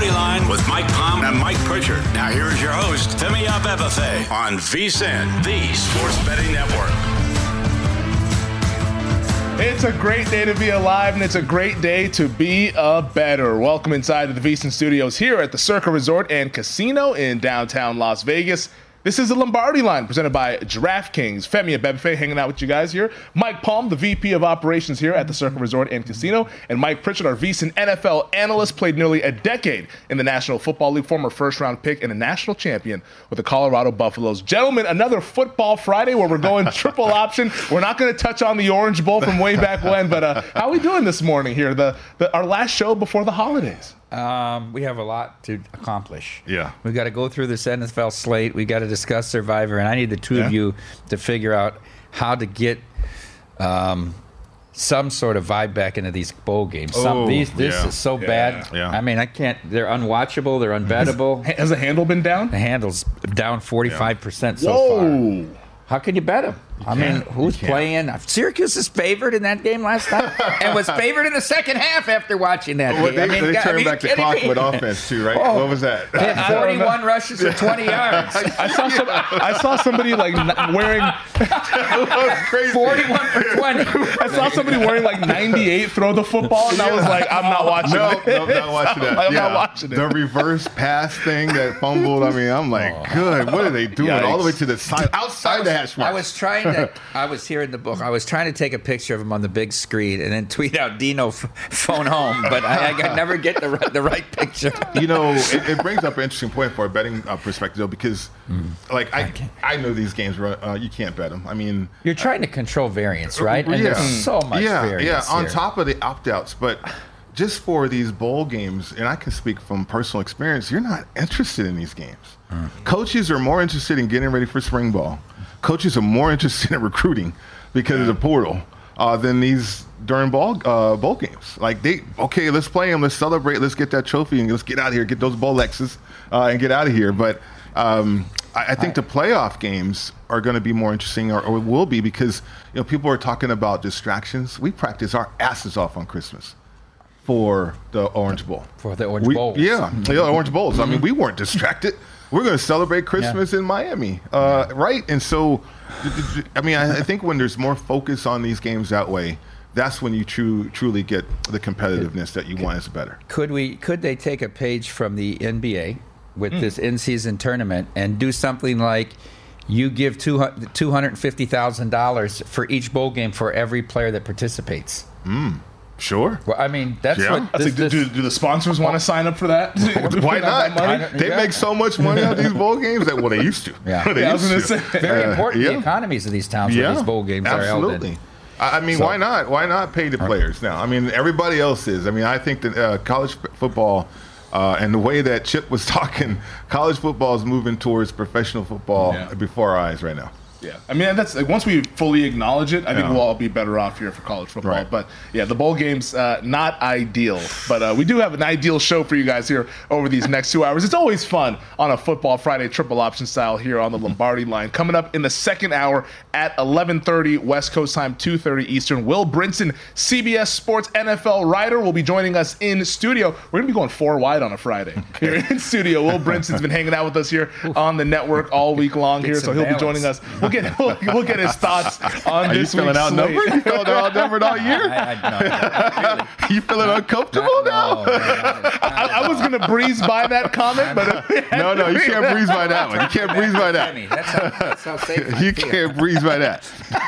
Lombardi Line with Mike Palm and Mike Pritchard. Now here is your host, Femi Abebefe, on VSiN, the Sports Betting Network. It's a great day to be alive, and it's a great day to be a bettor. Welcome inside of the VSiN Studios here at the Circa Resort and Casino in downtown Las Vegas. This is the Lombardi Line presented by DraftKings. Femi Abebefe hanging out with you guys here. Mike Palm, the VP of Operations here at the Circa Resort and Casino. And Mike Pritchard, our VSiN NFL analyst, played nearly a decade in the National Football League, former first-round pick and a national champion with the Colorado Buffaloes. Gentlemen, another Football Friday where we're going triple option. We're not going to touch on the Orange Bowl from way back when, but how are we doing this morning here? Our last show before the holidays. We have a lot to accomplish. Yeah. We've got to go through this NFL slate. We got to discuss Survivor, and I need the two of you to figure out how to get some sort of vibe back into these bowl games. This is so bad. Yeah. I mean, I can't. They're unwatchable. They're unbettable. Has the handle been down? The handle's down 45% so far. How can you bet them? I mean, who's playing? Syracuse is favored in that game last night and was favored in the second half after watching that game. They turned back the clock with offense, too, right? What was that? They had 41 rushes for 20 yards. I saw somebody like wearing 41 for 20. I saw somebody wearing like 98 throw the football, and I was like, I'm not watching it. No, not watching that. I'm not watching it. The reverse pass thing that fumbled, I mean, I'm like, good. What are they doing? Yikes. All the way to the side, outside the hash mark. I was here in the book. I was trying to take a picture of him on the big screen and then tweet out Dino phone home, but I never get the right picture. You know, it brings up an interesting point for a betting perspective, though, because I know these games, you can't bet them. I mean, you're trying to control variance, right? And there's so much variance. Yeah, on here. top of the opt-outs, but just for these bowl games, and I can speak from personal experience, you're not interested in these games. Coaches are more interested in getting ready for spring ball. Coaches are more interested in recruiting because of the portal than these during bowl games. Like, let's play them, let's celebrate, let's get that trophy, and let's get out of here, get those Bolexes, and get out of here. But I think the playoff games are going to be more interesting, or will be, because people are talking about distractions. We practice our asses off on Christmas for the Orange Bowl. For the Orange Bowls. Yeah, the Orange Bowls. I mean, we weren't distracted. We're going to celebrate Christmas in Miami, right? And so, I mean, I think when there's more focus on these games that way, that's when you truly get the competitiveness that you want as a bettor. Could they take a page from the NBA with this in-season tournament and do something like you give $250,000 for each bowl game for every player that participates? Sure. Well, I mean, that's what. Do the sponsors want to sign up for that? Why not? They make so much money on these bowl games that they used to. Yeah, I was going to say. Very important. The economies of these towns where these bowl games are held in. Absolutely. I mean, why not? Why not pay the players now? I mean, everybody else is. I mean, I think that college football and the way that Chip was talking, college football is moving towards professional football before our eyes right now. Yeah, I mean, that's once we fully acknowledge it, I think we'll all be better off here for college football. Right. But yeah, the bowl game's not ideal, but we do have an ideal show for you guys here over these next 2 hours. It's always fun on a Football Friday triple option style here on the Lombardi Line. Coming up in the second hour at 11:30 West Coast time, 2:30 Eastern. Will Brinson, CBS Sports NFL writer, will be joining us in studio. We're gonna be going 4 wide on a Friday here in studio. Will Brinson's been hanging out with us here on the network all week long here, so he'll be joining us. We'll get his thoughts on this week's slate. You feeling outnumbered all year? No, You feeling uncomfortable now? I was going to breeze by that comment, but No, you can't breeze by that one. You can't breeze by that. That's how safe You can't breeze by that.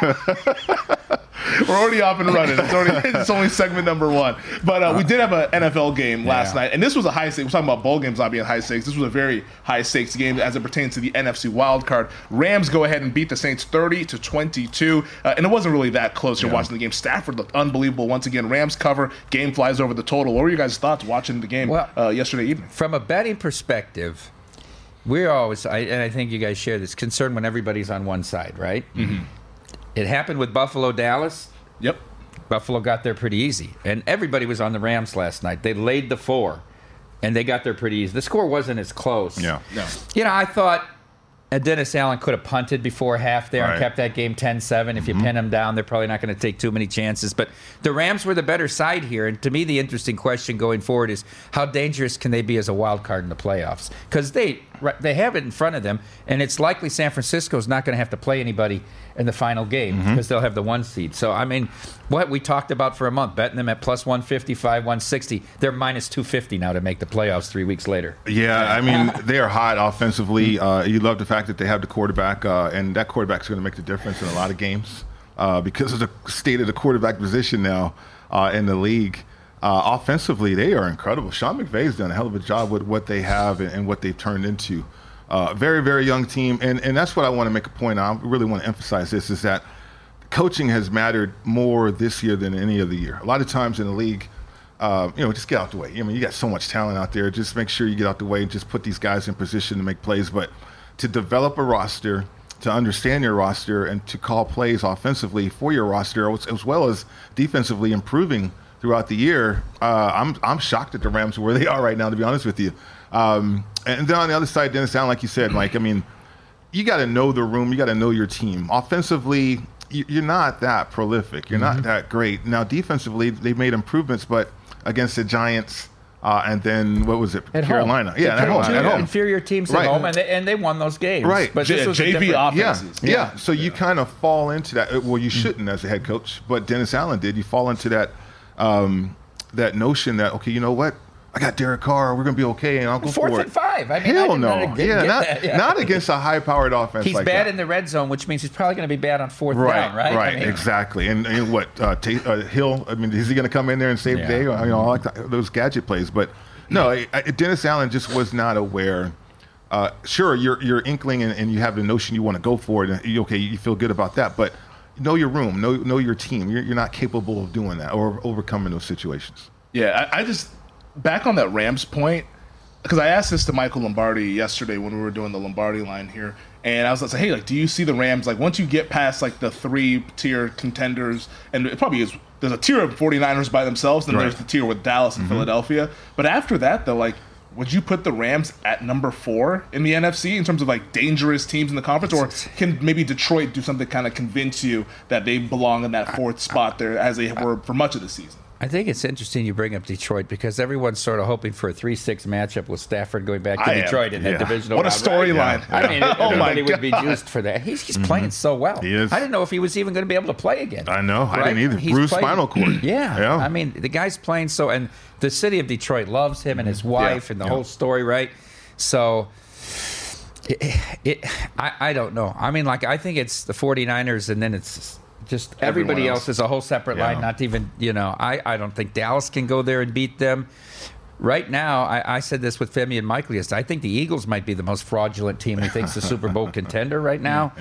We're already off and running. It's only segment number 1. But we did have an NFL game last night, and this was a high stakes. We're talking about bowl games not being high stakes. This was a very high stakes game as it pertains to the NFC wild card. Rams go ahead and beat the Saints 30-22, and it wasn't really that close. You're watching the game. Stafford looked unbelievable once again. Rams cover. Game flies over the total. What were your guys' thoughts watching the game yesterday evening? From a betting perspective, we're always, and I think you guys share this concern when everybody's on one side, right? Mm-hmm. It happened with Buffalo-Dallas. Yep. Buffalo got there pretty easy. And everybody was on the Rams last night. They laid the 4, and they got there pretty easy. The score wasn't as close. Yeah. No. I thought And Dennis Allen could have punted before half there and kept that game 10-7. If you pin them down, they're probably not going to take too many chances. But the Rams were the better side here. And to me, the interesting question going forward is how dangerous can they be as a wild card in the playoffs? Because they have it in front of them, and it's likely San Francisco is not going to have to play anybody in the final game because they'll have the 1 seed. So, I mean, what we talked about for a month, betting them at plus 155, 160, they're minus 250 now to make the playoffs 3 weeks later. Yeah, I mean, they are hot offensively. You love the fact that they have the quarterback, and that quarterback's going to make the difference in a lot of games because of the state of the quarterback position now in the league. Offensively, they are incredible. Sean McVay's done a hell of a job with what they have and what they've turned into. Very, very young team. And that's what I want to make a point on. I really want to emphasize this, is that coaching has mattered more this year than any other year. A lot of times in the league, just get out the way. I mean, you got so much talent out there. Just make sure you get out the way and just put these guys in position to make plays. But to develop a roster, to understand your roster, and to call plays offensively for your roster, as well as defensively improving throughout the year, I'm shocked at the Rams where they are right now, to be honest with you. And then on the other side, Dennis Allen, like you said, Mike, I mean, you got to know the room. You got to know your team. Offensively, you're not that prolific. You're not that great. Now, defensively, they've made improvements, but against the Giants and then, what was it, at Carolina. Home. Yeah, at home. Inferior teams at home, and they won those games. Right. But this was JV offenses. Yeah. So you kind of fall into that. Well, you shouldn't as a head coach, but Dennis Allen did. You fall into that that notion that, okay, you know what? I got Derek Carr. We're going to be okay, and I'll go for it. 4th and 5. I mean, hell no. Not against a high-powered offense. He's like bad that. in the red zone, which means he's probably going to be bad on 4th down, right? Right, I mean, exactly. And what Hill? I mean, is he going to come in there and save the day? I like those gadget plays, but no, Dennis Allen just was not aware. Sure, you're inkling, and you have the notion you want to go for it, and you feel good about that, but know your room, know your team. You're not capable of doing that or overcoming those situations. Yeah, I just. Back on that Rams point, because I asked this to Michael Lombardi yesterday when we were doing the Lombardi line here, and I was like, hey, like, do you see the Rams, like, once you get past, like, the 3-tier contenders, and it probably is, there's a tier of 49ers by themselves, then there's the tier with Dallas and Philadelphia, but after that, though, like, would you put the Rams at number 4 in the NFC in terms of, like, dangerous teams in the conference, or can maybe Detroit do something to kind of convince you that they belong in that 4th spot there as they were for much of the season? I think it's interesting you bring up Detroit because everyone's sort of hoping for a 3-6 matchup with Stafford going back to Detroit in that divisional round. What a storyline. Right? I mean, everybody would be juiced for that. He's playing so well. He is. I didn't know if he was even going to be able to play again. I know. Right? I didn't either. Bruce spinal cord. Yeah. I mean, the guy's playing so, and the city of Detroit loves him and his wife and the whole story, right? So, I don't know. I mean, like, I think it's the 49ers and then it's just everybody else is a whole separate line. Not even, I don't think Dallas can go there and beat them. Right now, I said this with Femi and Michael yesterday. I think the Eagles might be the most fraudulent team who thinks the Super Bowl contender right now.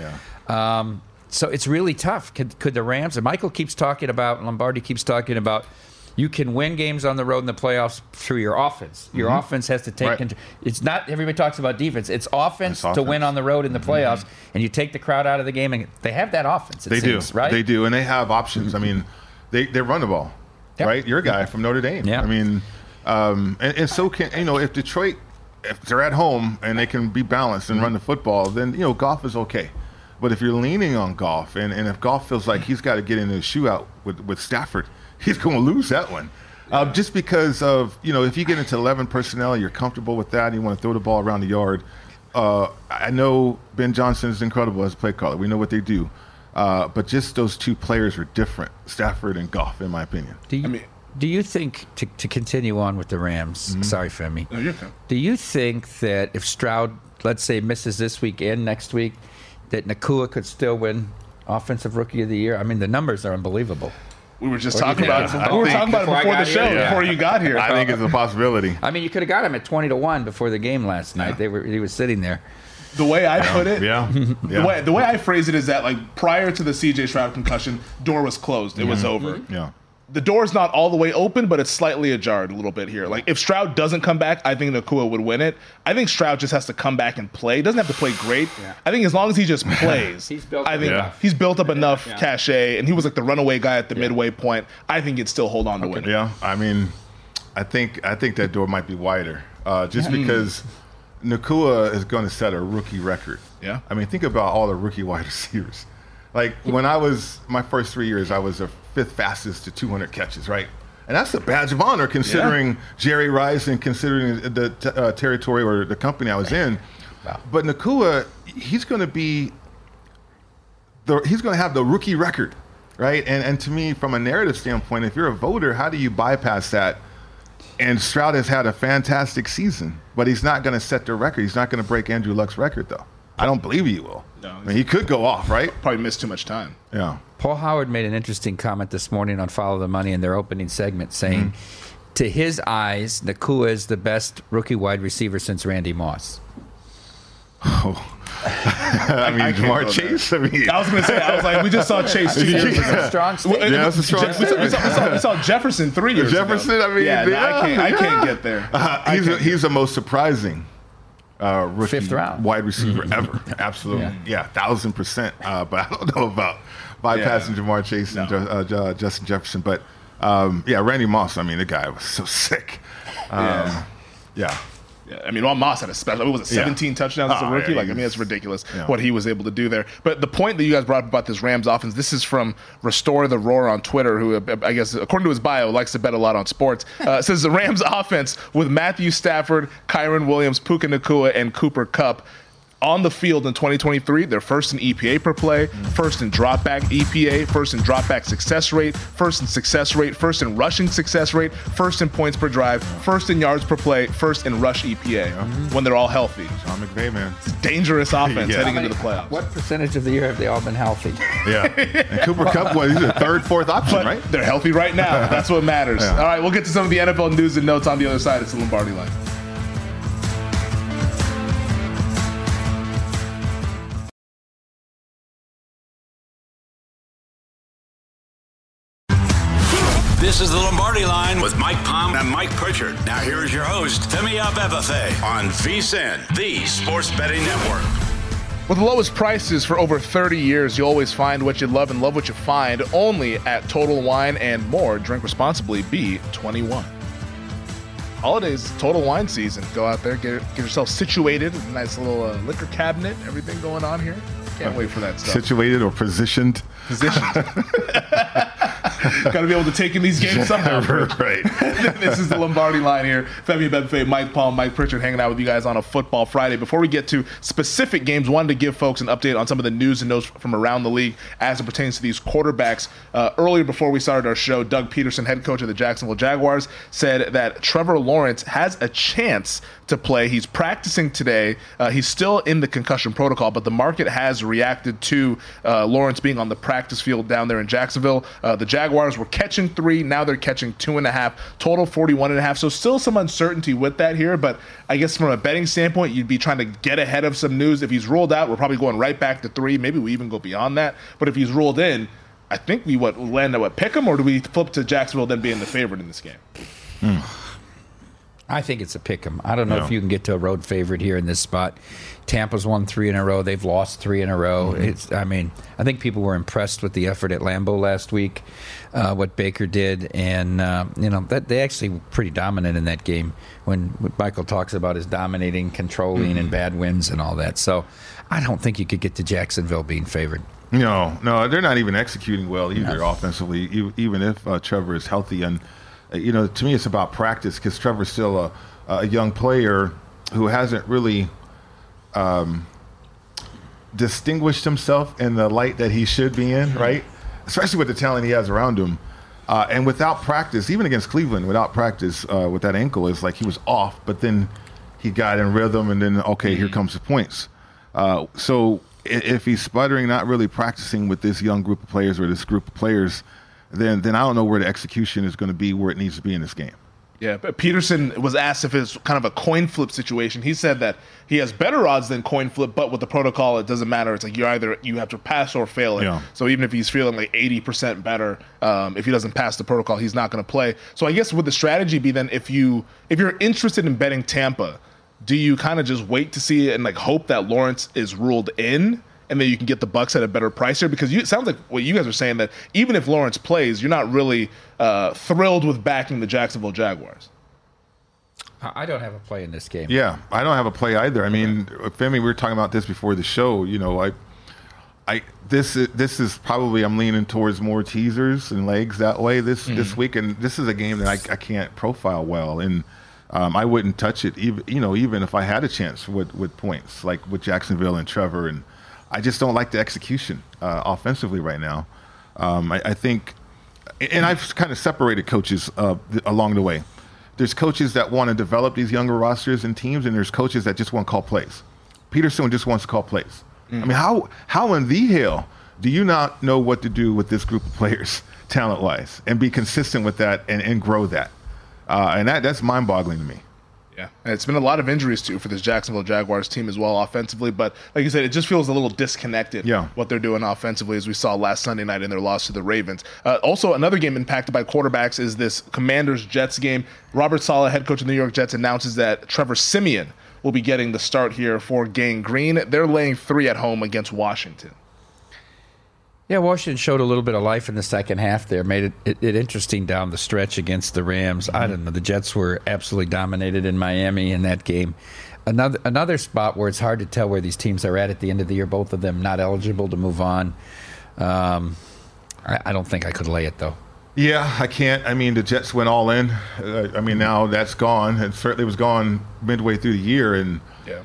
So it's really tough. Could the Rams, and Michael keeps talking about, Lombardi keeps talking about, you can win games on the road in the playoffs through your offense. Your offense has to take control. It's not, everybody talks about defense. It's offense to win on the road in the playoffs, and you take the crowd out of the game, and they have that offense, it seems, right? They do, and they have options. I mean, they run the ball, right? You're a guy from Notre Dame. I mean, and so can, if Detroit, if they're at home and they can be balanced and run the football, then, Goff is okay. But if you're leaning on Goff, and if Goff feels like he's got to get into a shootout with Stafford, he's going to lose that one. Just because of, if you get into 11 personnel, you're comfortable with that, and you want to throw the ball around the yard. I know Ben Johnson is incredible as a play caller. We know what they do. But just those two players are different, Stafford and Goff, in my opinion. Do you think, to continue on with the Rams, sorry, Femi, No, you're okay. Do you think that if Stroud, let's say, misses this week and next week, that Nakua could still win Offensive Rookie of the Year? I mean, the numbers are unbelievable. We were just talking about it. We were talking about it before the show, before you got here. I think it's a possibility. I mean, you could have got him at 20-1 before the game last night. He was sitting there. The way I put it, the way I phrase it is that, like, prior to the C.J. Stroud concussion, door was closed. It was over. Yeah. The door's not all the way open, but it's slightly ajar a little bit here. Like, if Stroud doesn't come back, I think Nakua would win it. I think Stroud just has to come back and play. He doesn't have to play great. I think as long as he just plays, he's built up enough cachet, and he was like the runaway guy at the midway point. I think he'd still hold on to win it. Yeah, I mean, I think that door might be wider, just because Nakua is going to set a rookie record Yeah. I mean, think about all the rookie wide receivers. Like, when I was, my first 3 years, I was the 5th fastest to 200 catches, right? And that's a badge of honor considering Jerry Rice and considering the territory or the company I was in. Wow. But Nacua, he's going to have the rookie record, right? And to me, from a narrative standpoint, if you're a voter, how do you bypass that? And Stroud has had a fantastic season, but he's not going to set the record. He's not going to break Andrew Luck's record, though. I don't believe he will. No, I mean, he could go off, right? Probably missed too much time. Yeah. Paul Howard made an interesting comment this morning on Follow the Money in their opening segment, saying, to his eyes, Nacua is the best rookie wide receiver since Randy Moss. Oh. I mean, Jamar Chase. I mean, I was going to say, I was like, we just saw Chase 2 years ago. Strong statement. Yeah, that's a strong statement. We saw Jefferson 3 years Jefferson, ago. I mean, I can't get there. He's the most surprising rookie 5th round wide receiver ever. Absolutely. Yeah, 1,000%. But I don't know about bypassing Jamar Chase and Justin Jefferson. But, Randy Moss, I mean, the guy was so sick. Yeah. I mean, Juan Moss had a special. It was 17 touchdowns as a rookie. I mean, it's ridiculous what he was able to do there. But the point that you guys brought up about this Rams offense, this is from Restore the Roar on Twitter, who I guess, according to his bio, likes to bet a lot on sports. Says the Rams offense with Matthew Stafford, Kyron Williams, Puka Nacua, and Cooper Kupp on the field in 2023, they're first in EPA per play, first in dropback EPA, first in dropback success rate, first in success rate, first in rushing success rate, first in points per drive, first in yards per play, first in rush EPA when they're all healthy. Sean McVay, man. It's a dangerous offense heading into the playoffs. What percentage of the year have they all been healthy? Yeah. And Cooper Kupp, he's a 3rd, 4th option, But right? they're healthy right now. That's what matters. All right, we'll get to some of the NFL news and notes on the other side. It's the Lombardi Line. This is the Lombardi Line with Mike Palm and Mike Pritchard. Now here is your host, Femi Abebefe, on VSiN, the Sports Betting Network. With the lowest prices for over 30 years, you always find what you love and love what you find only at Total Wine and More. Drink responsibly, be 21. Holidays, Total Wine season. Go out there, get yourself situated. A nice little liquor cabinet, everything going on here. Can't wait for that stuff. Situated or positioned? Positioned. Got to be able to take in these games somehow. Right. This is the Lombardi Line here. Femi Abebefe, Mike Palm, Mike Pritchard hanging out with you guys on a Football Friday. Before we get to specific games, wanted to give folks an update on some of the news and notes from around the league as it pertains to these quarterbacks. Earlier, before we started our show, Doug Peterson, head coach of the Jacksonville Jaguars, said that Trevor Lawrence has a chance to play. He's practicing today. He's still in the concussion protocol, but the market has reacted to Lawrence being on the practice field down there in Jacksonville. The Jaguars were catching 3. Now they're catching 2.5. Total 41.5. So still some uncertainty with that here. But I guess from a betting standpoint, you'd be trying to get ahead of some news. If he's ruled out, we're probably going right back to 3. Maybe we even go beyond that. But if he's ruled in, I think we land at pick him, or do we flip to Jacksonville then being the favorite in this game? I think it's a pick 'em. I don't know if you can get to a road favorite here in this spot. Tampa's won 3 in a row. They've lost 3 in a row. I think people were impressed with the effort at Lambeau last week, what Baker did, and that they actually were pretty dominant in that game. When Michael talks about his dominating, controlling, and bad wins and all that. So I don't think you could get to Jacksonville being favored. No, they're not even executing well either offensively, even if Trevor is healthy. And to me, it's about practice because Trevor's still a young player who hasn't really distinguished himself in the light that he should be in, right? Especially with the talent he has around him. And without practice, even against Cleveland, without practice with that ankle, it's like he was off, but then he got in rhythm, and then, here comes the points. So if he's sputtering, not really practicing with this young group of players or this group of players, then I don't know where the execution is going to be where it needs to be in this game. Yeah, but Peterson was asked if it's kind of a coin flip situation. He said that he has better odds than coin flip, but with the protocol, it doesn't matter. It's like you have to pass or fail it. Yeah. So even if he's feeling like 80% better, if he doesn't pass the protocol, he's not going to play. So I guess would the strategy be then if you're interested in betting Tampa, do you kind of just wait to see it and like hope that Lawrence is ruled in? And then you can get the Bucs at a better price here? Because it sounds like what you guys are saying, that even if Lawrence plays, you're not really thrilled with backing the Jacksonville Jaguars. I don't have a play in this game. Yeah, I don't have a play either. I mean, Femi, we were talking about this before the show. You know, this is probably, I'm leaning towards more teasers and legs that way this week, and this is a game that I can't profile well, and I wouldn't touch it even if I had a chance with points like with Jacksonville and Trevor, and I just don't like the execution offensively right now. I think, and I've kind of separated coaches along the way. There's coaches that want to develop these younger rosters and teams, and there's coaches that just want to call plays. Peterson just wants to call plays. I mean, how in the hell do you not know what to do with this group of players, talent-wise, and be consistent with that and grow that? And that's mind-boggling to me. Yeah, and it's been a lot of injuries, too, for this Jacksonville Jaguars team as well offensively. But like you said, it just feels a little disconnected, what they're doing offensively, as we saw last Sunday night in their loss to the Ravens. Also, another game impacted by quarterbacks is this Commanders-Jets game. Robert Saleh, head coach of the New York Jets, announces that Trevor Siemian will be getting the start here for Gang Green. They're laying 3 at home against Washington. Yeah, Washington showed a little bit of life in the second half there, made it interesting down the stretch against the Rams. I don't know. The Jets were absolutely dominated in Miami in that game. Another spot where it's hard to tell where these teams are at the end of the year, both of them not eligible to move on. I don't think I could lay it, though. Yeah, I can't. I mean, the Jets went all in. I mean, now that's gone. It certainly was gone midway through the year. And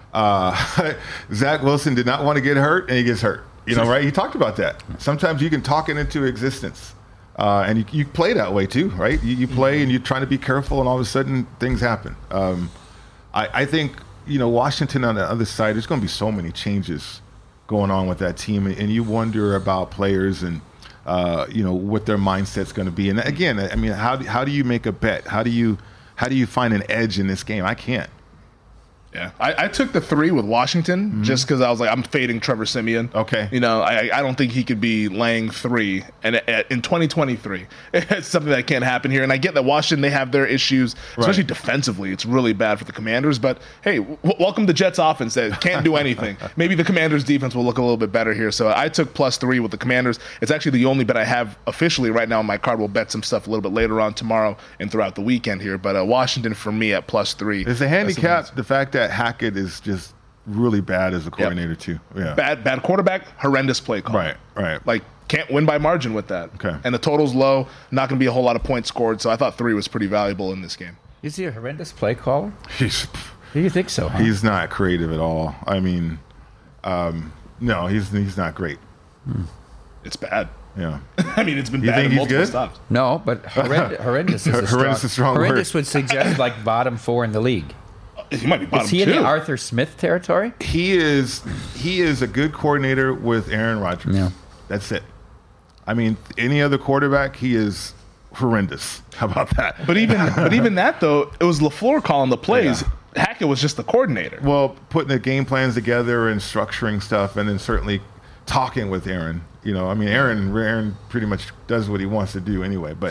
Zach Wilson did not want to get hurt, and he gets hurt. You know, right? He talked about that. Sometimes you can talk it into existence. And you play that way, too, right? You play, and you're trying to be careful, and all of a sudden things happen. I think, Washington on the other side, there's going to be so many changes going on with that team. And you wonder about players and, what their mindset's going to be. And again, I mean, how do you make a bet? How do you find an edge in this game? I can't. Yeah, I took the 3 with Washington just because I was like, I'm fading Trevor Siemian. Okay. I don't think he could be laying 3 and in 2023. It's something that can't happen here. And I get that Washington, they have their issues, especially defensively. It's really bad for the Commanders. But, hey, welcome to Jets offense that can't do anything. Maybe the Commanders defense will look a little bit better here. So I took +3 with the Commanders. It's actually the only bet I have officially right now on my card. We'll bet some stuff a little bit later on tomorrow and throughout the weekend here. But Washington for me at +3. Is the handicap the fact that Hackett is just really bad as a coordinator too? Yeah. Bad quarterback, horrendous play call. Right. Like, can't win by margin with that. Okay. And the total's low, not going to be a whole lot of points scored, so I thought 3 was pretty valuable in this game. Is he a horrendous play caller? Do you think so, huh? He's not creative at all. I mean, no, he's not great. It's bad. Yeah. I mean, it's been You bad think in he's multiple good? stops. No, but horrendous is Horrendous strong word. Horrendous would suggest like bottom 4 in the league. He might be bottom 2. Is he in the Arthur Smith territory? He is a good coordinator with Aaron Rodgers. Yeah. That's it. I mean, any other quarterback, he is horrendous. How about that? But even that, though, it was LaFleur calling the plays. Yeah. Hackett was just the coordinator. Well, putting the game plans together and structuring stuff, and then certainly talking with Aaron. I mean, Aaron pretty much does what he wants to do anyway. But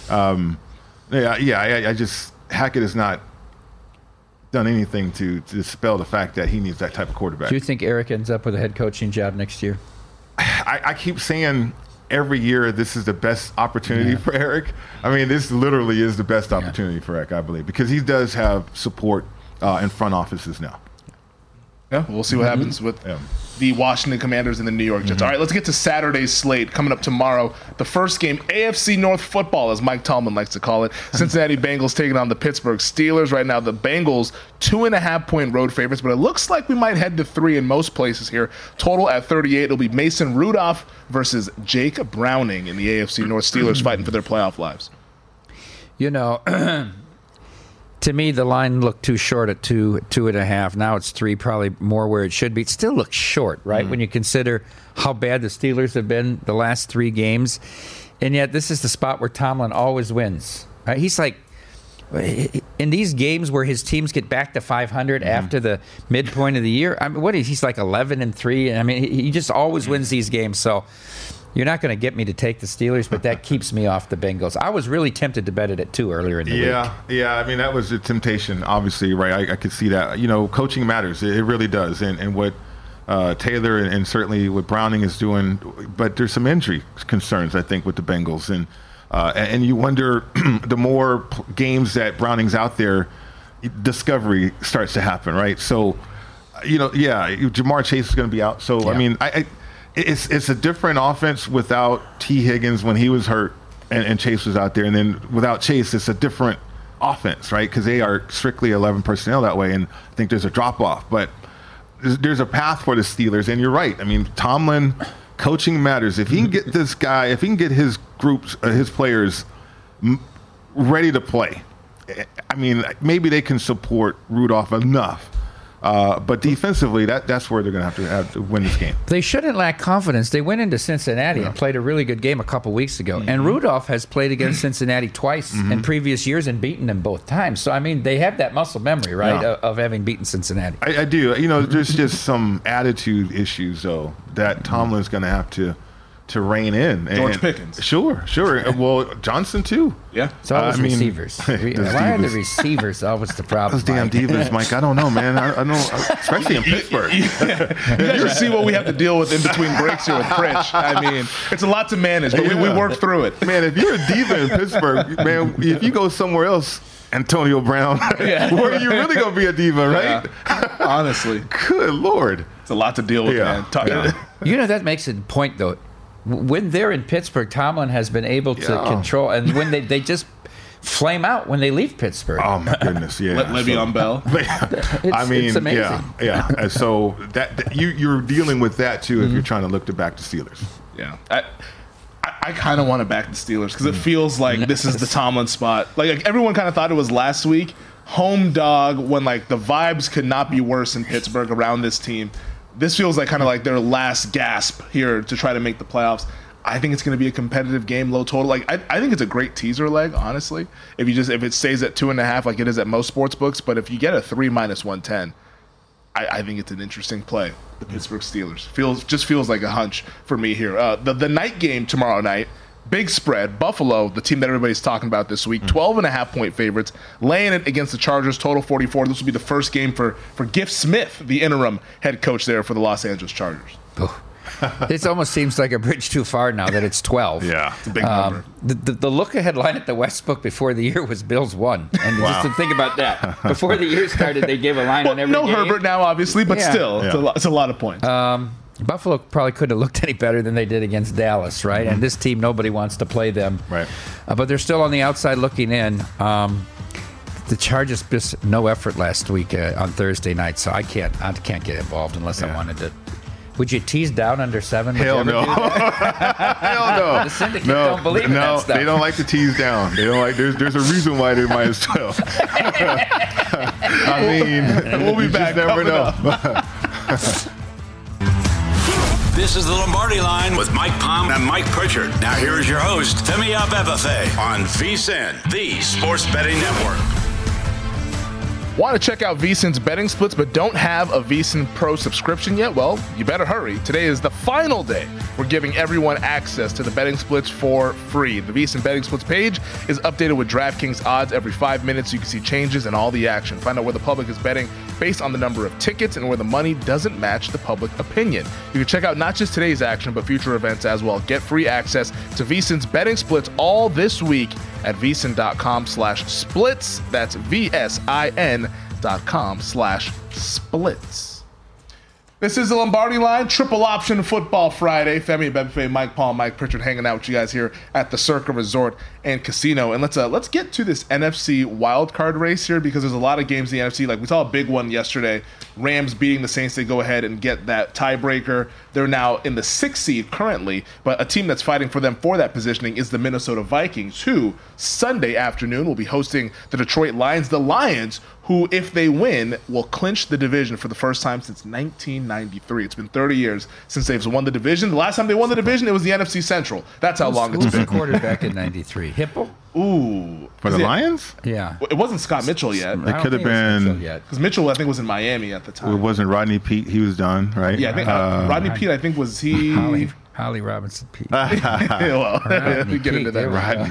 I just Hackett has not done anything to dispel the fact that he needs that type of quarterback. Do you think Eric ends up with a head coaching job next year? I keep saying every year this is the best opportunity for Eric. I mean, this literally is the best opportunity for Eric, I believe, because he does have support in front offices now. Yeah, we'll see what happens with the Washington Commanders and the New York Jets. All right, let's get to Saturday's slate coming up tomorrow. The first game, AFC North football, as Mike Tallman likes to call it. Cincinnati Bengals taking on the Pittsburgh Steelers. Right now, the Bengals 2.5-point road favorites, but it looks like we might head to 3 in most places here. Total at 38. It'll be Mason Rudolph versus Jake Browning in the AFC North. Steelers fighting for their playoff lives. To me, the line looked too short at 2.5. Now it's 3, probably more where it should be. It still looks short, right? When you consider how bad the Steelers have been the last 3 games. And yet this is the spot where Tomlin always wins. Right? He's like, in these games where his teams get back to 500 after the midpoint of the year, I mean, he's like 11-3. I mean, he just always wins these games. So you're not going to get me to take the Steelers, but that keeps me off the Bengals. I was really tempted to bet it at 2 earlier in the week. Yeah. I mean, that was a temptation, obviously, right? I could see that. Coaching matters. It really does. And what Taylor and certainly what Browning is doing, but there's some injury concerns, I think, with the Bengals. And you wonder, the more games that Browning's out there, discovery starts to happen, right? So, Jamar Chase is going to be out. So, I mean, it's a different offense without T. Higgins when he was hurt and Chase was out there. And then without Chase, it's a different offense, right? Because they are strictly 11 personnel that way. And I think there's a drop-off. But there's a path for the Steelers. And you're right. I mean, Tomlin, coaching matters. If he can get this guy, if he can get his groups, his players ready to play, I mean, maybe they can support Rudolph enough. But defensively, that's where they're going to have to win this game. They shouldn't lack confidence. They went into Cincinnati and played a really good game a couple weeks ago. And Rudolph has played against Cincinnati twice in previous years and beaten them both times. So, I mean, they have that muscle memory, right, of having beaten Cincinnati. I do. There's just some attitude issues, though, that Tomlin's going to have to rein in. George Pickens. Sure. Well, Johnson, too. Yeah. It's always receivers. Why are the receivers always the problem? Those damn divas, Mike. I don't know, man. I know, especially in Pittsburgh. You guys see what we have to deal with in between breaks here with Pritch. I mean, it's a lot to manage, but we work through it. Man, if you're a diva in Pittsburgh, man, if you go somewhere else, Antonio Brown, where are you really going to be a diva, right? Yeah. Honestly. Good Lord. It's a lot to deal with, man. That makes a point, though. When they're in Pittsburgh, Tomlin has been able to control, and when they just flame out when they leave Pittsburgh. Oh my goodness, yeah. Le'Veon Bell. It's amazing. Yeah. And so that you're dealing with that too if you're trying to look to back the Steelers. Yeah. I kind of want to back the Steelers because it feels like this is the Tomlin spot. Like everyone kind of thought it was last week. Home dog when like the vibes could not be worse in Pittsburgh around this team. This feels like kind of like their last gasp here to try to make the playoffs. I think it's going to be a competitive game, low total. Like I think it's a great teaser leg, honestly. If it stays at 2.5, like it is at most sports books, but if you get a 3 minus 110, I think it's an interesting play. The Pittsburgh Steelers feels like a hunch for me here. The night game tomorrow night. Big spread. Buffalo, the team that everybody's talking about this week, 12.5-point favorites, laying it against the Chargers, total 44. This will be the first game for Gift Smith, the interim head coach there for the Los Angeles Chargers. It almost seems like a bridge too far now that it's 12. Yeah. It's a big number. The look-ahead line at the Westbook before the year was Bills 1. And just to think about that. Before the year started, they gave a line on every game. No Herbert now, obviously, but still, it's a lot of points. Buffalo probably couldn't have looked any better than they did against Dallas, right? And this team, nobody wants to play them. Right. But they're still on the outside looking in. The Chargers just no effort last week on Thursday night, so I can't get involved unless I wanted to. Would you tease down under 7? Hell no. Hell no. The syndicate don't believe in that stuff. They don't like to tease down. They don't like. There's a reason why they're minus 12. I mean, we'll be back. Never know. This is the Lombardi Line with Mike Palm and Mike Pritchard. Now here is your host, Femi Abebefe on VSiN, the Sports Betting Network. Want to check out VSiN's betting splits but don't have a VSiN Pro subscription yet? Well, you better hurry. Today is the final day. We're giving everyone access to the betting splits for free. The VSiN betting splits page is updated with DraftKings odds every 5 minutes so you can see changes and all the action. Find out where the public is betting based on the number of tickets and where the money doesn't match the public opinion. You can check out not just today's action but future events as well. Get free access to VSiN's betting splits all this week at vsin.com/splits. That's VSIN.com/splits. This is the Lombardi Line, triple option football Friday. Femi Abebefe, Mike Paul, Mike Pritchard hanging out with you guys here at the Circa Resort and Casino. And let's get to this NFC wildcard race here because there's a lot of games in the NFC. Like we saw a big one yesterday. Rams beating the Saints. They go ahead and get that tiebreaker. They're now in the 6th seed currently, but a team that's fighting for them for that positioning is the Minnesota Vikings, who Sunday afternoon will be hosting the Detroit Lions. The Lions, who, if they win, will clinch the division for the first time since 1993. It's been 30 years since they've won the division. The last time they won the division, it was the NFC Central. That's how long it's been. Who's the quarterback in 93? Hippo? Ooh. For the Lions? Yeah. It wasn't Scott Mitchell yet. It could have been. Because Mitchell, I think, was in Miami at the time. It wasn't Rodney Pete. He was done, right? Yeah, I think Rodney Pete, I think, was he. Holly Robinson Pete. Well, we get into that. Rodney.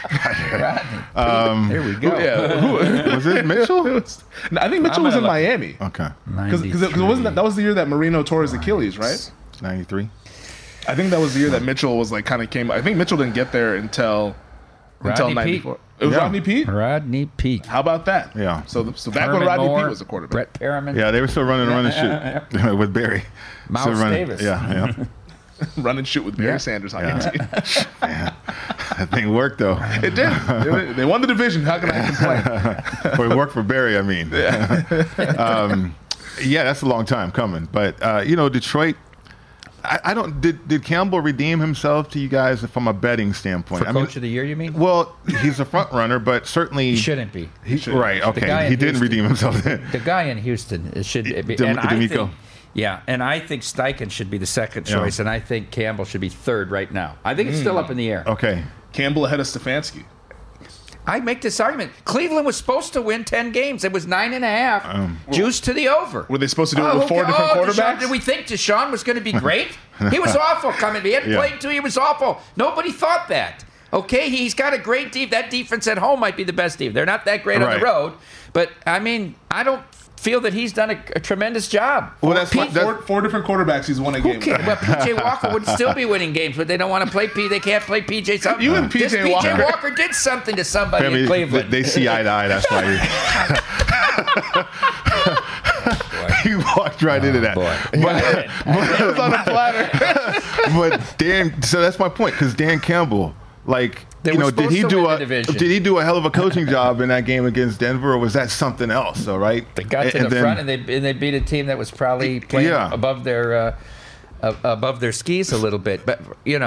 There we go. Yeah. Was it Mitchell? I think Mitchell was in Miami. Okay. Because it wasn't that was the year that Marino tore his Achilles, right? 93. I think that was the year that Mitchell was like kind of came. I think Mitchell didn't get there until 94. It was Rodney Peete? Rodney Peete. How about that? Yeah. So back Herman when Rodney Moore, Peete was a quarterback. Brett Perriman. Yeah, they were still running and shoot with Barry. Mouse Davis. Yeah. Run and shoot with Barry Sanders on your team. Man, that thing worked, though. It did. They won the division. How can I complain? Or it worked for Barry, I mean. Yeah, that's a long time coming. But, Detroit, I don't. Did Campbell redeem himself to you guys from a betting standpoint? For Coach of the Year, you mean? Well, he's a front runner, but certainly He shouldn't be. Right, okay. He didn't redeem himself then. The guy in Houston should be. D'Amico. And I think Steichen should be the second choice, and I think Campbell should be third right now. I think it's still up in the air. Okay. Campbell ahead of Stefanski. I make this argument. Cleveland was supposed to win 10 games. It was 9.5. Juice to the over. Were they supposed to do it with 4 different quarterbacks? Did we think Deshaun was going to be great? He was awful coming. He hadn't played until he was awful. Nobody thought that. Okay, he's got a great defense. That defense at home might be the best defense. They're not that great on the road. But, I mean, I don't feel that he's done a tremendous job. Well, that's four different quarterbacks he's won a game. Well, P.J. Walker would still be winning games, but they don't want to play They can't play P.J. something. You and P.J. Walker. P.J. Walker did something to somebody in Cleveland. They see eye to eye. That's why he walked right into that. It was on a platter. But Dan, so that's my point, because Dan Campbell, did he do a hell of a coaching job in that game against Denver, or was that something else? All right, they got to the front and they beat a team that was probably playing above their skis a little bit. But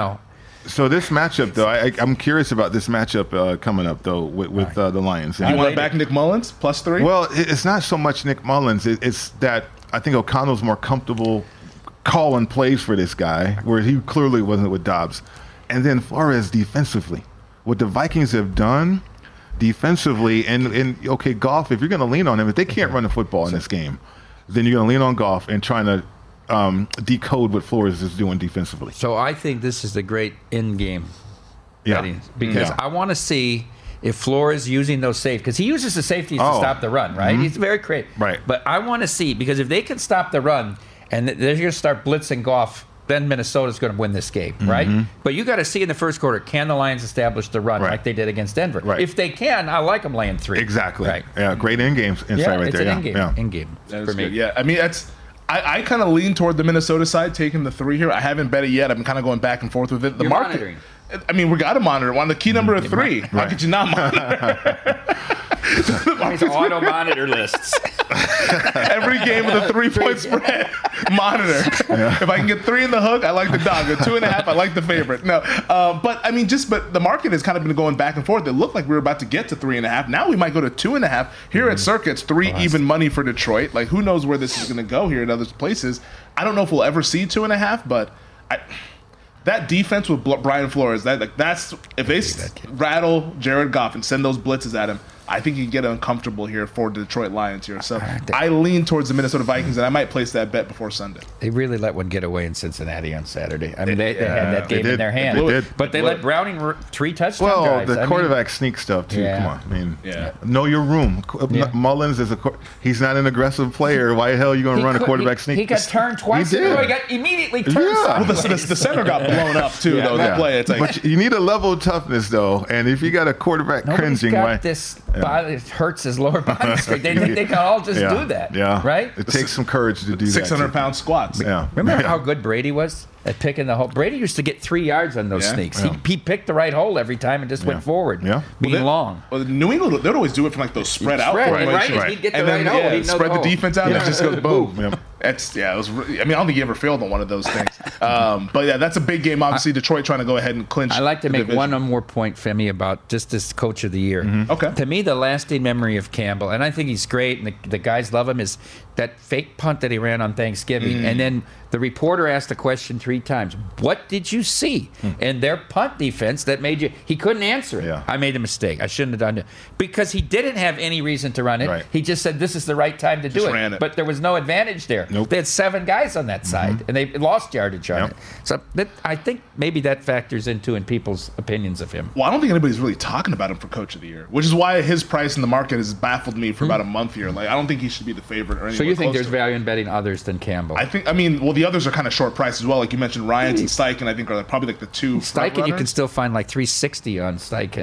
So this matchup, though, I'm curious about this matchup coming up, though, with the Lions. You want to back Nick Mullins +3? Well, it's not so much Nick Mullins. It's that I think O'Connell's more comfortable calling plays for this guy, where he clearly wasn't with Dobbs. And then Flores defensively. What the Vikings have done defensively, and Goff, if you're going to lean on him, if they can't run the football in this game, then you're going to lean on Goff and trying to decode what Flores is doing defensively. So I think this is the great in-game betting, because I want to see if Flores using those safeties, because he uses the safeties to stop the run, right? He's very creative. Right. But I want to see, because if they can stop the run and they're going to start blitzing Goff, then Minnesota's going to win this game, right? But you got to see in the first quarter, can the Lions establish the run like they did against Denver? Right. If they can, I like them laying 3. Exactly. Right. Yeah, great in-game insight right there. It's an in-game for me. Good. Yeah, I mean, I kind of lean toward the Minnesota side, taking the 3 here. I haven't bet it yet. I've been kind of going back and forth with it. You're monitoring. I mean, we got to monitor it. On the key number of 3. How could you not monitor? These auto monitor lists. Every game with a 3-point spread, monitor. If I can get 3 in the hook, I like the dog. At 2.5, I like the favorite. No, but I mean, but the market has kind of been going back and forth. It looked like we were about to get to 3.5. Now we might go to 2.5. Here at Circa, it's 3 even money for Detroit. Like, who knows where this is going to go here in other places? I don't know if we'll ever see 2.5, but that defense with Brian Flores, that's if they rattle Jared Goff and send those blitzes at him, I think you can get uncomfortable here for the Detroit Lions here. So I lean towards the Minnesota Vikings, and I might place that bet before Sunday. They really let one get away in Cincinnati on Saturday. I mean, they had that game in their hand. But they let Browning 3 touchdown drives. Well, the quarterback sneak stuff, too. Come on. I mean, know your room. Mullins is he's not an aggressive player. Why the hell are you going to run a quarterback sneak? He got turned twice. He got immediately turned. Well, the center got blown up, too, though, that play. It's like, but you need a level of toughness, though. And if you got a quarterback cringing, it hurts his lower body strength. They think they can all just do that. Yeah. Right? It takes some courage to do 600-pound squats. Yeah. Remember how good Brady was at picking the hole? Brady used to get 3 yards on those sneaks. He picked the right hole every time and just went forward. Yeah. Being long. Well, New England, they'd always do it from those spread out formations. Right. He'd get the right hole. He'd spread the defense out and it just goes boom. Yep. It was. I mean, I don't think he ever failed on one of those things. But yeah, that's a big game. Obviously, Detroit trying to go ahead and clinch. I like to make division. one more point, Femi, about just this Coach of the Year. Okay. To me, the lasting memory of Campbell, and I think he's great, and the guys love him, is that fake punt that he ran on Thanksgiving, and then the reporter asked the question 3 times. What did you see in their punt defense that made you? He couldn't answer it. Yeah. I made a mistake. I shouldn't have done it because he didn't have any reason to run it. Right. He just said this is the right time to do it. But there was no advantage there. Nope. They had 7 guys on that side, and they lost yardage on it. So I think maybe that factors in people's opinions of him. Well, I don't think anybody's really talking about him for Coach of the Year, which is why his price in the market has baffled me for about a month here. Like, I don't think he should be the favorite or anything. So you think there's value in betting others than Campbell? The others are kind of short price as well. Like you mentioned, Ryans and Steichen, I think are probably like the 2 Steichen, you can still find like 360 on Steichen.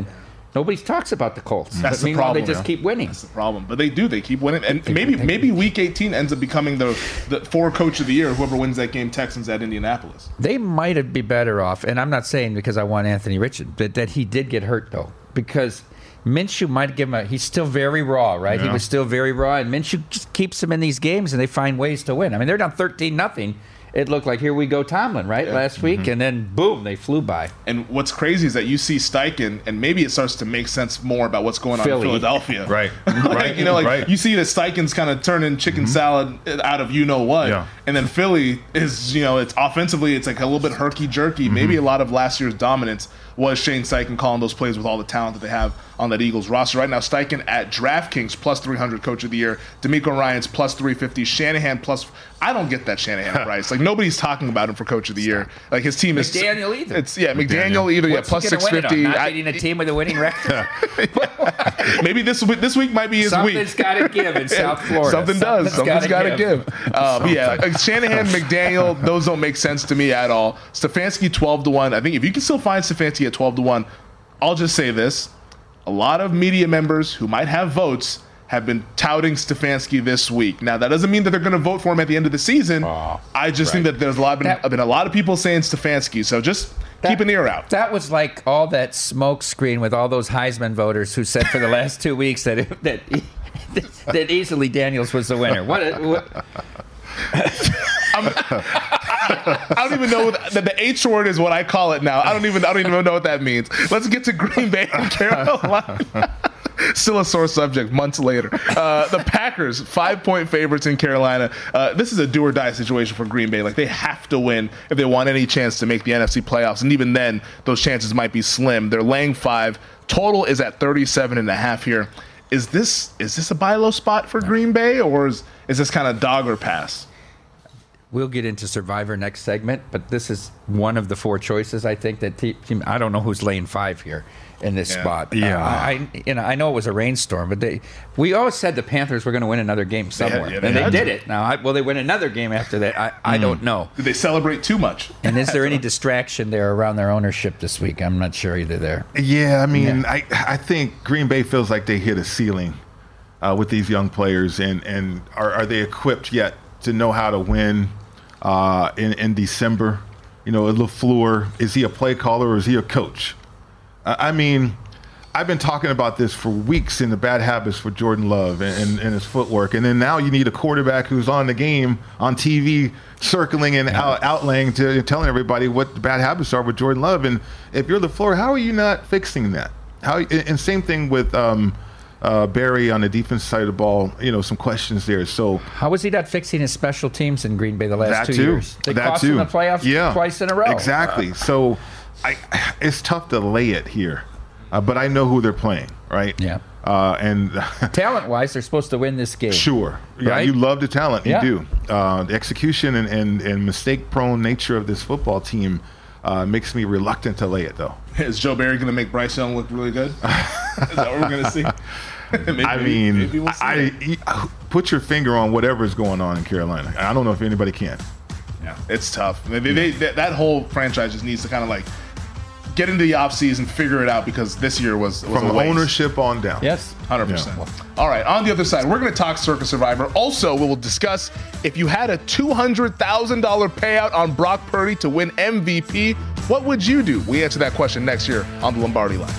Nobody talks about the Colts. That's the meanwhile, problem. they just keep winning. That's the problem. But they do. They keep winning. And maybe Week 18 ends up becoming the for Coach of the Year, whoever wins that game, Texans at Indianapolis. They might be better off. And I'm not saying because I want Anthony Richardson, but that he did get hurt, though. Because Minshew might give him he's still very raw, right? Yeah. He was still very raw. And Minshew just keeps him in these games, and they find ways to win. I mean, they're down 13-0. It looked like here we go Tomlin, right, last week, and then boom, they flew by. And what's crazy is that you see Steichen, and maybe it starts to make sense more about what's going on in Philadelphia. Right. Like, you see that Steichen's kind of turning chicken salad out of what, Yeah. and then Philly is, it's offensively, it's like a little bit herky-jerky. Maybe a lot of last year's dominance was Shane Steichen calling those plays with all the talent that they have on that Eagles roster. Right now, Steichen at DraftKings plus 300 Coach of the Year. DeMeco Ryans plus 350. Shanahan plus. I don't get that Shanahan price. Like, nobody's talking about him for Coach of the Year. Like, his team is. McDaniel either. McDaniel either. What's Plus he gonna 650. win it on? Not beating a team with a winning record. Maybe this week might be his week. Something's got to give in South Florida. Something's got to give. But yeah, like Shanahan, McDaniel, those don't make sense to me at all. Stefanski 12-1. I think if you can still find Stefanski at 12-1, I'll just say this: a lot of media members who might have votes have been touting Stefanski this week. Now, that doesn't mean that they're going to vote for him at the end of the season. I just think that there's been a lot of people saying Stefanski. So just keep an ear out. That was like all that smoke screen with all those Heisman voters who said for the last 2 weeks that easily Daniels was the winner. What? I don't even know that the H word is what I call it now. I don't even know what that means. Let's get to Green Bay and Carolina. Still a sore subject months later. The Packers, 5-point favorites in Carolina. This is a do or die situation for Green Bay. Like, they have to win if they want any chance to make the NFC playoffs. And even then, those chances might be slim. They're laying 5. Total is at 37.5 here. Is this a buy low spot for Green Bay, or is this kind of dog or pass? We'll get into Survivor next segment, but this is one of the 4 choices. I think that team. I don't know who's laying 5 here in this spot. Yeah, I know it was a rainstorm, but we always said the Panthers were going to win another game somewhere, and they did it. Now, will they win another game after that? I don't know. Did they celebrate too much? And is there any distraction there around their ownership this week? I'm not sure either there. Yeah, I mean, I think Green Bay feels like they hit a ceiling with these young players, and are they equipped yet to know how to win in December? LaFleur, is he a play caller or is he a coach? I mean, I've been talking about this for weeks in the bad habits for Jordan Love and his footwork. And then now you need a quarterback who's on the game, on TV, circling and outlaying, telling everybody what the bad habits are with Jordan Love. And if you're LaFleur, how are you not fixing that? And same thing with Barry on the defense side of the ball, some questions there. So how was he not fixing his special teams in Green Bay the last 2 years? They cost him the playoffs twice in a row. Exactly. So it's tough to lay it here, but I know who they're playing, right? Yeah. And talent-wise, they're supposed to win this game. Sure. Yeah, right? You love the talent. Yeah. You do. The execution and mistake-prone nature of this football team makes me reluctant to lay it, though. Is Joe Barry going to make Bryce Young look really good? Is that what we're going to see? maybe we'll see. Put your finger on whatever's going on in Carolina. I don't know if anybody can. Yeah, it's tough. That whole franchise just needs to kind of like get into the offseason, figure it out, because this year was from a waste. Ownership on down. Yes, 100%. Yeah. All right, on the other side, we're going to talk Circa Survivor. Also, we will discuss if you had a $200,000 payout on Brock Purdy to win MVP, what would you do? We answer that question next year on the Lombardi Line.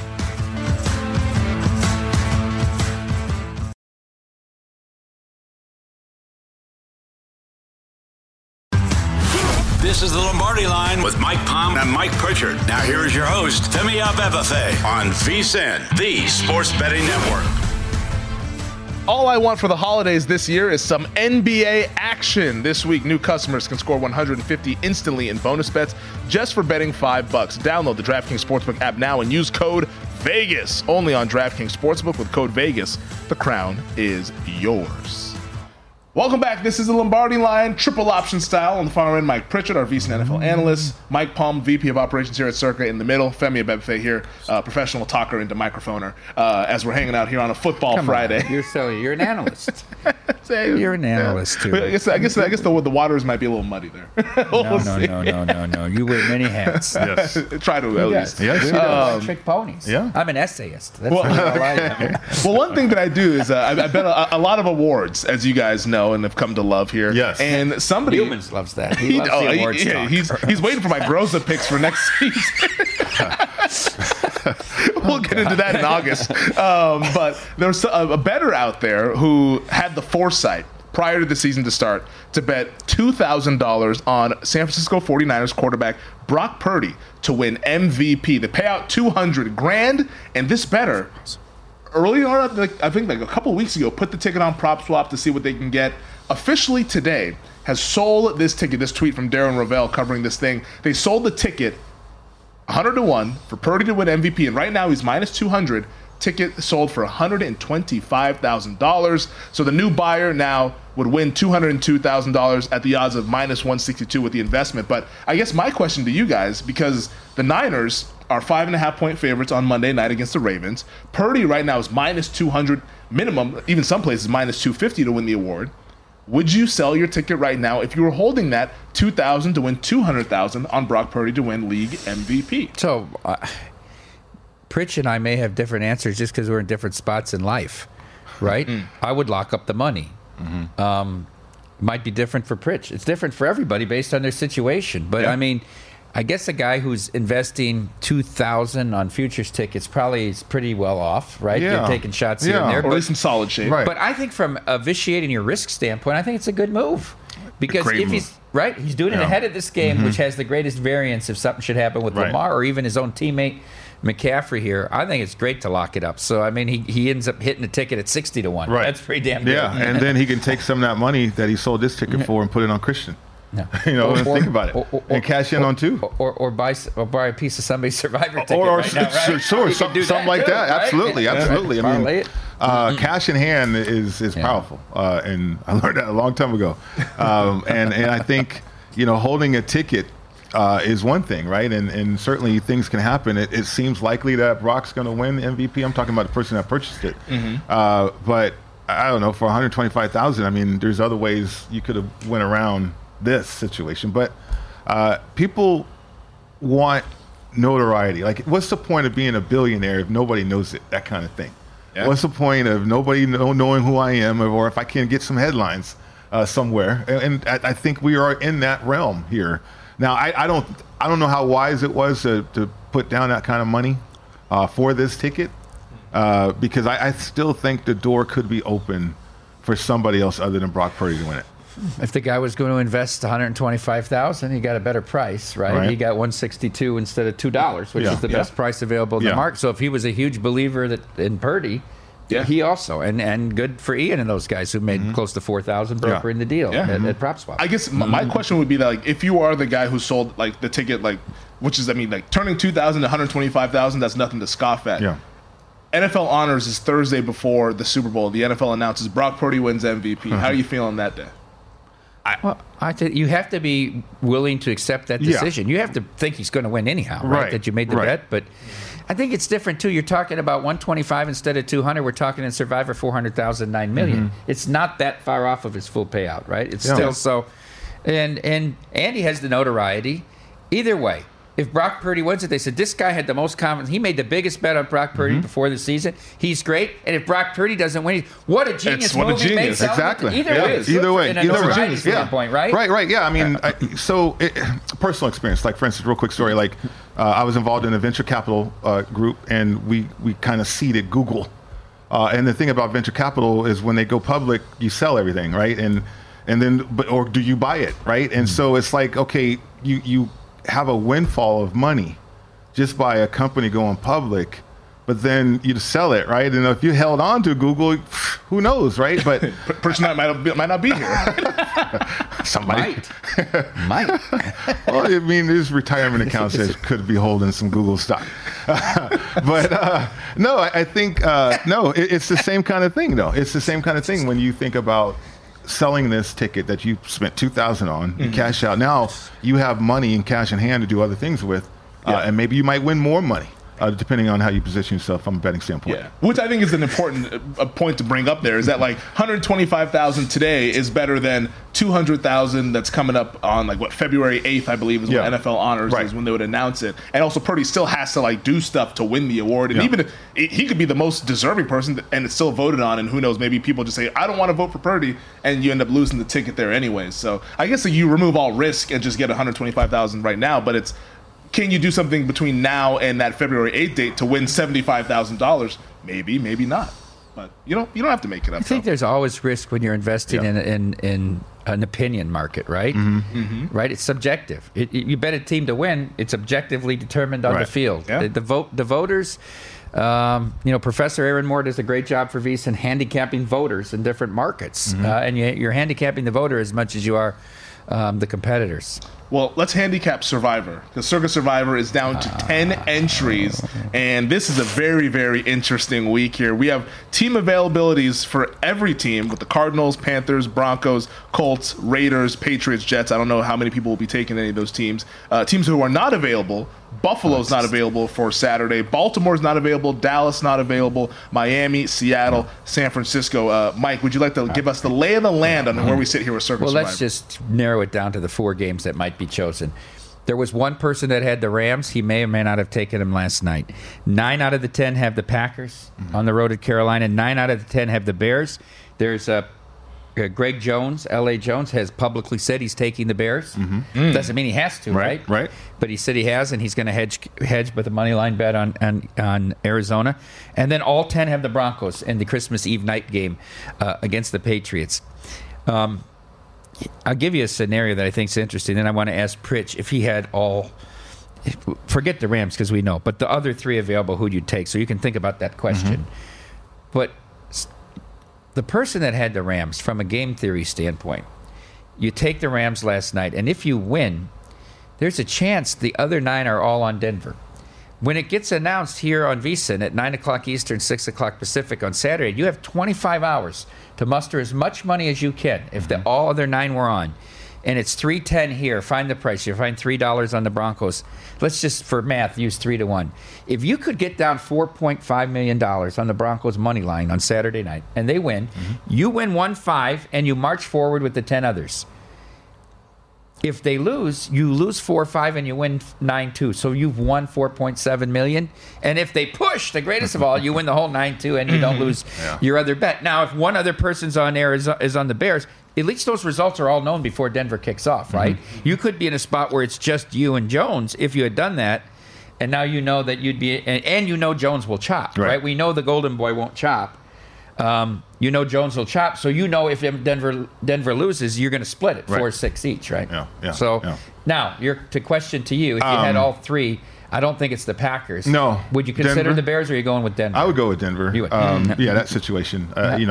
This is the Lombardi Line with Mike Palm and Mike Pritchard. Now here is your host, Femi Abebefe, on VSiN, the Sports Betting Network. All I want for the holidays this year is some NBA action. This week, new customers can score $150 instantly in bonus bets just for betting $5. Download the DraftKings Sportsbook app now and use code VEGAS. Only on DraftKings Sportsbook with code VEGAS. The crown is yours. Welcome back. This is the Lombardi Line, triple option style. On the far end, Mike Pritchard, our VSiN NFL analyst. Mike Palm, VP of Operations here at Circa. In the middle, Femi Abebefe here, professional talker into microphoner, as we're hanging out here on a football Friday. You're silly. You're an analyst. You're an analyst, too. I guess the waters might be a little muddy there. No. You wear many hats. Yes. Try to, at least. Yes. We're electric ponies. Yeah. I'm an essayist. That's all I am. Well, one thing that I do is I bet a lot of awards, as you guys know, and have come to love here. Yes. And somebody Humans loves that. He loves the awards talk. he's waiting for my Groza picks for next season. We'll get into that in August. But there's a bettor out there who had the foresight prior to the season to start to bet $2,000 on San Francisco 49ers quarterback Brock Purdy to win MVP. The payout $200,000, and this bettor earlier on, I think a couple weeks ago, put the ticket on PropSwap to see what they can get. Officially today has sold this ticket. This tweet from Darren Rovell covering this thing. They sold the ticket 100-1 for Purdy to win MVP, and right now he's minus 200. Ticket sold for $125,000. So the new buyer now would win $202,000 at the odds of minus 162 with the investment. But I guess my question to you guys, because the Niners are 5.5-point favorites on Monday night against the Ravens. Purdy right now is minus 200 minimum, even some places minus 250 to win the award. Would you sell your ticket right now if you were holding that $2,000 to win $200,000 on Brock Purdy to win league MVP? So, Pritch and I may have different answers just because we're in different spots in life, right? I would lock up the money. Might be different for Pritch. It's different for everybody based on their situation. But, I mean, I guess a guy who's investing $2,000 on futures tickets probably is pretty well off, right? Yeah. They're taking shots here and there. Or at least in solid shape. Right. But I think from a vitiating your risk standpoint, I think it's a a good move. Because Great if move. he's doing it ahead of this game, which has the greatest variance if something should happen with Lamar or even his own teammate McCaffrey here. I think it's great to lock it up. So I mean, he ends up hitting the ticket at 60-1. Right. That's pretty damn good. Yeah, and then he can take some of that money that he sold this ticket for and put it on Christian. No. Think about it. And cash in on two. Or buy a piece of somebody's Survivor ticket right now, right? Sure, You can do something like too, that. right? Absolutely. I Parlay mean, it. cash in hand is powerful, and I learned that a long time ago. And I think holding a ticket is one thing, right? And certainly things can happen. It seems likely that Brock's going to win MVP. I'm talking about the person that purchased it, but I don't know, for $125,000. I mean, there's other ways you could have went around this situation, but people want notoriety. Like, what's the point of being a billionaire if nobody knows it? That kind of thing. Yeah. What's the point of nobody knowing who I am, or if I can get some headlines somewhere? And I think we are in that realm here. Now, I don't know how wise it was to put down that kind of money for this ticket, because I still think the door could be open for somebody else other than Brock Purdy to win it. If the guy was going to invest $125,000, he got a better price, right? He got $162 instead of $2, which is the best price available in the market. So if he was a huge believer in Purdy, he also, and good for Ian and those guys who made close to $4,000 brokering the deal at PropSwap. I guess my question would be that, like, if you are the guy who sold the ticket, which is, I mean, turning $2,000 to $125,000, that's nothing to scoff at. Yeah. NFL Honors is Thursday before the Super Bowl. The NFL announces Brock Purdy wins MVP. How are you feeling that day? I think you have to be willing to accept that decision. You have to think he's going to win anyhow, right? That you made the bet. But I think it's different too. You're talking about 125 instead of 200. We're talking in Survivor 400,000, 9 million. It's not that far off of his full payout, right? It's still so. And Andy has the notoriety. Either way, if Brock Purdy wins it, they said this guy had the most confidence. He made the biggest bet on Brock Purdy before the season. He's great. And if Brock Purdy doesn't win, what a genius move he made. Exactly. Either way. Standpoint, right? Right. Yeah. I mean, personal experience. Like, for instance, real quick story. Like, I was involved in a venture capital group, and we kind of seeded Google. And the thing about venture capital is when they go public, you sell everything, right? And then, or do you buy it, right? And so it's like, okay, you have a windfall of money just by a company going public, but then you sell it, right? And if you held on to Google, who knows, right? But person might not be here. Somebody might. Well, I mean, there's retirement accounts that could be holding some Google stock. But no, I think no, it's the same kind of thing, though. It's the same kind of thing when you think about selling this ticket that you spent $2,000 on, you cash out. Now you have money and cash in hand to do other things with, and maybe you might win more money. Depending on how you position yourself from a betting standpoint. Yeah, which I think is an important point to bring up there is that like 125,000 today is better than 200,000 that's coming up on like what February 8th I believe is when NFL Honors is when they would announce it. And also Purdy still has to like do stuff to win the award. And even if he could be the most deserving person and it's still voted on, and who knows, maybe people just say I don't want to vote for Purdy, and you end up losing the ticket there anyways. So I guess you remove all risk and just get 125,000 right now, but it's can you do something between now and that February 8th date to win $75,000? Maybe, maybe not. But you don't have to make it up. I think there's always risk when you're investing in an opinion market, right? Right? It's subjective. You bet a team to win, it's objectively determined on the field. Yeah. The voters, Professor Aaron Moore does a great job for VSiN handicapping voters in different markets. And you're handicapping the voter as much as you are the competitors. Well, let's handicap Survivor. The Circa Survivor is down to 10 entries, and this is a very, very interesting week here. We have team availabilities for every team with the Cardinals, Panthers, Broncos, Colts, Raiders, Patriots, Jets. I don't know how many people will be taking any of those teams. Teams who are not available, Buffalo's not available for Saturday. Baltimore's not available. Dallas not available. Miami, Seattle, San Francisco. Mike, would you like to give us the lay of the land on where we sit here with Circa Survivor? Well, let's just narrow it down to the 4 games that might be chosen. There was one person that had the Rams. He may or may not have taken them last night. 9 out of the 10 have the Packers on the road at Carolina. 9 out of the 10 have the Bears. There's Greg Jones, L.A. Jones, has publicly said he's taking the Bears. Doesn't mean he has to, right? Right. But he said he has, and he's going to hedge with a money line bet on Arizona. And then all 10 have the Broncos in the Christmas Eve night game against the Patriots. I'll give you a scenario that I think is interesting, and I want to ask Pritch if he had forget the Rams because we know, but the other 3 available, who'd you take? So you can think about that question. But the person that had the Rams, from a game theory standpoint, you take the Rams last night, and if you win, there's a chance the other 9 are all on Denver. When it gets announced here on VSiN at 9 o'clock Eastern, 6 o'clock Pacific on Saturday, you have 25 hours to muster as much money as you can if all other 9 were on. And it's $3.10 here. Find the price. You find $3 on the Broncos. Let's just, for math, use 3-1. If you could get down $4.5 million on the Broncos money line on Saturday night, and they win, you win 1-5, and you march forward with the 10 others. If they lose, you lose 4-5 and you win 9-2. So you've won $4.7 million. And if they push, the greatest of all, you win the whole 9-2 and you don't lose your other bet. Now, if one other person's on there is on the Bears, at least those results are all known before Denver kicks off, right? You could be in a spot where it's just you and Jones if you had done that. And now you know that you'd be, and you know Jones will chop, right? We know the Golden Boy won't chop. You know Jones will chop, so you know if Denver loses, you're going to split it 4-6 each, right? Now, to question to you, if you had all 3, I don't think it's the Packers. No. Would you consider Denver? The Bears, or are you going with Denver? I would go with Denver. You would. That situation.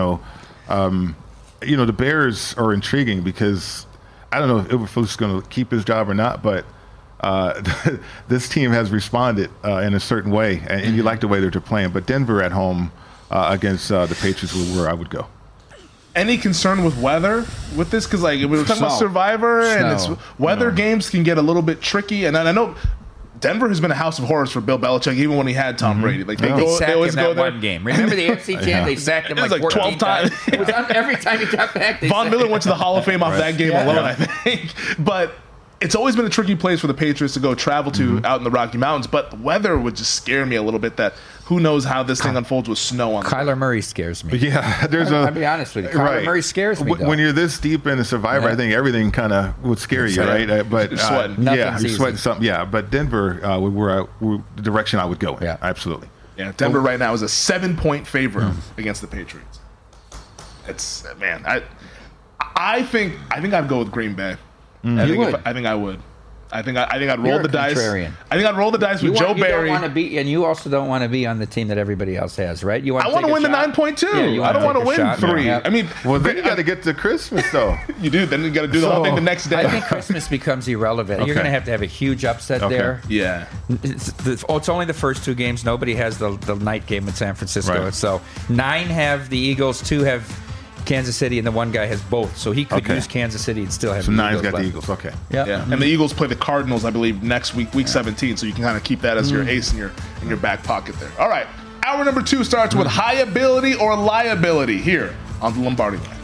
The Bears are intriguing because I don't know if Eberflus is going to keep his job or not, but this team has responded in a certain way, and you like the way they're playing. But Denver at home against the Patriots was where I would go. Any concern with weather with this? Because we were talking about Survivor, and weather games can get a little bit tricky. And I know Denver has been a house of horrors for Bill Belichick, even when he had Tom Brady. Like they always go there. One game. Remember the AFC champ? They sacked him like 12 times. It was every time he got back. Von Miller went to the Hall of Fame off that game alone, I think. But it's always been a tricky place for the Patriots to go travel to out in the Rocky Mountains. But the weather would just scare me a little bit. That who knows how this thing unfolds with snow on. Kyler Murray scares me. Yeah, I'll be honest with you. Kyler Murray scares me. When you're this deep in a Survivor, I think everything kind of would scare you, right? But you're sweating. You're sweating something. Yeah, but Denver, the direction I would go in. Yeah, absolutely. Yeah, Denver right now is a 7-point favorite against the Patriots. It's I think I'd go with Green Bay. I think I would. I think I'd roll the dice. I think I'd roll the dice with Joe Barry. You don't want to be, and you also don't want to be on the team that everybody else has, right? I want to win the 9.2. Yeah, I don't want to win 3. Yeah. I mean, then you got to get to Christmas, though. You do. Then you got to do the whole thing the next day. I think Christmas becomes irrelevant. Okay. You're going to have a huge upset there. Yeah. It's only the first 2 games. Nobody has the night game in San Francisco. Right. So 9 have the Eagles, 2 have Kansas City, and the one guy has both. So he could use Kansas City and still have So the now he's Eagles got the left. Eagles. Okay. Yeah. And the Eagles play the Cardinals, I believe, next week, week 17. So you can kind of keep that as your ace in your back pocket there. All right. Hour number 2 starts with high ability or liability here on the Lombardi Line.